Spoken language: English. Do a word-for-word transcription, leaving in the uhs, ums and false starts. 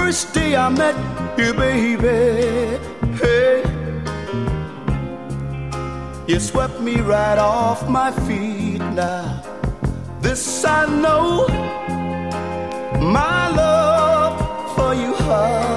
first day I met you, baby, hey, you swept me right off my feet. Now this I know, my love for you high